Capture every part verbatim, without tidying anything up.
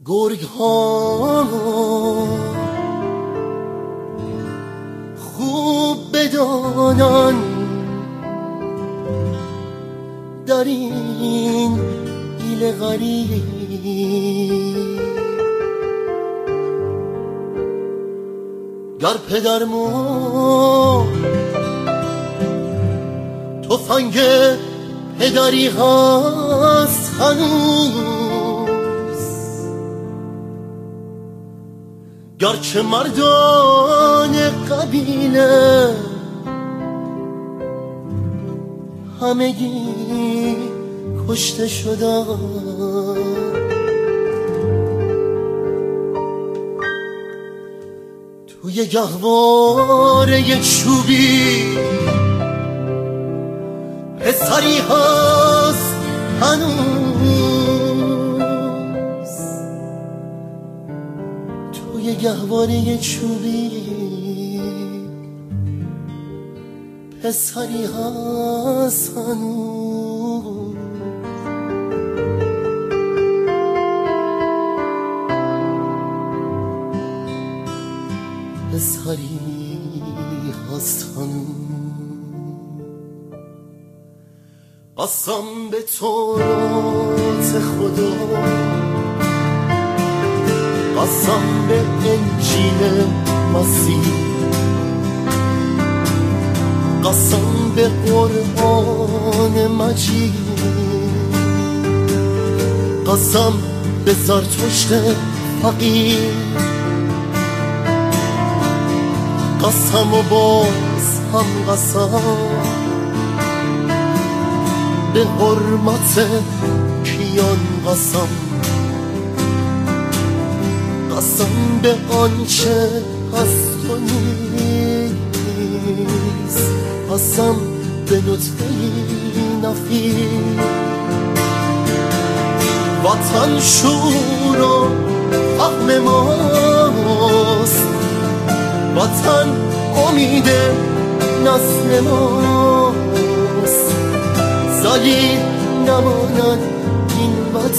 گرگ ها خوب بدانن در این ایل غریب گر پدر مرد تفنگ پدری هست هنوز، گرچه مردان قبیله همگی کشته شدن. توی گهواره چوبی پسری هست هنوز، توی گهواره چوبی پسری هست هنوز. پسری هست هنوز. قسم به تورات خدا، قسم به انجیل مسیح، قسم به قرآن مجید، قسم به زرتشت فقیر، قسم و باز هم قسم به حرمت کیان، قسم قسم به آنچه هست و نیست، قسم به نطفه‌ی نفیر. وطن شور و فهم ماست، وطن امید نسل ماست، ذلیل نماند این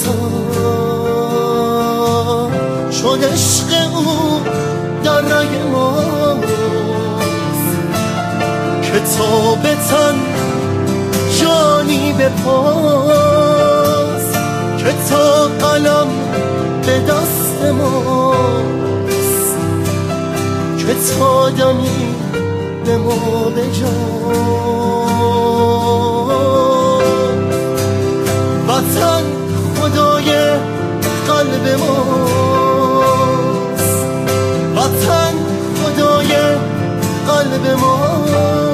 وطن، چون عشق او در رگ ماست. کتاب تن جانی به پاست، کتاب قلم به دست ماست، کتاب دمی به ما بجاست. وطن خدای قلب ماست، وطن خدای قلب ماست.